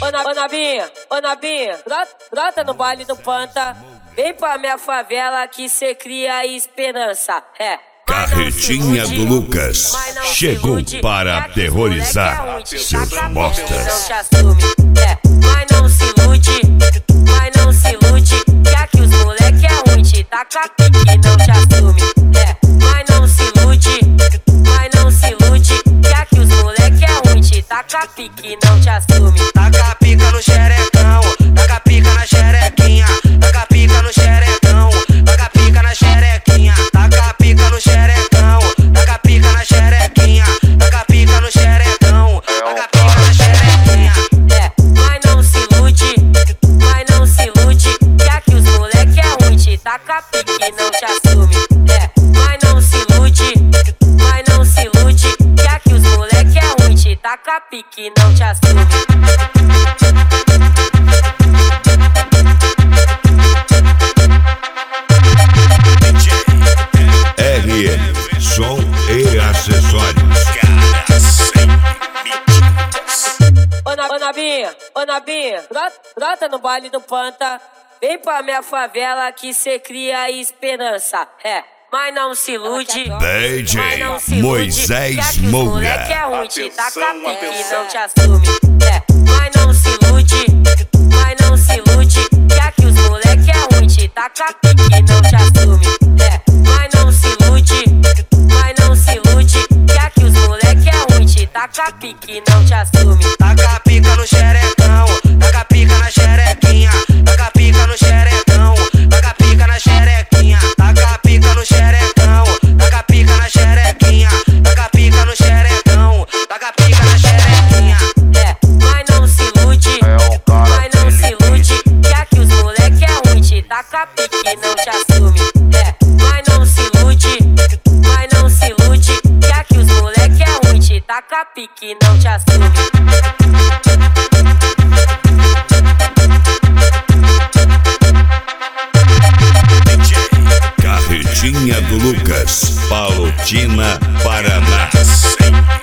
Ô Nabinha, brota no baile do Panta. Vem pra minha favela que cê cria esperança. Carretinha do Lucas chegou para aterrorizar seus bostas. Mas não se ilude, que aqui os moleque é ruim, te taca pique, não te assume. Mas não se ilude, que aqui os moleque é ruim, te taca pique, não te assume. Taca pica no xerecão, taca pica na xerequinha, taca pica no xerecão, taca pica na xerequinha, taca pica no xerecão, taca pica na xerequinha, taca pica no xerecão, taca pica na xerequinha. Mas não se ilude, que aqui os moleque é ruim, te taca pique, não te assume. Mas não se ilude, que aqui os moleque é ruim, te taca pique, não te assume. RM, som e acessórios. Ô Nabinha, brota no baile do Panta. Vem pra minha favela que cê cria esperança. Mas não se ilude, DJ Moisés que aqui os Moura. moleque é ruim, te taca pique, não te assume. Mas não se ilude, que aqui os moleque é ruim, te taca pique, não te assume. Mas não se ilude, que aqui os moleque é ruim, te taca pique, não te assume. Taca pica no xerecão, taca pica na xerequinha, taca pica no xerecão, taca pica na xerequinha, taca pica no xerecão, taca pica na xerequinha, taca pica no xerecão, taca pica na xerequinha. Mas não se ilude, que aqui os moleque é ruim, te taca pique, não te assume. Mas não se ilude, que aqui os moleque é ruim, te taca pique, não te assume. Carretinha do Lucas, Palotina, Paraná.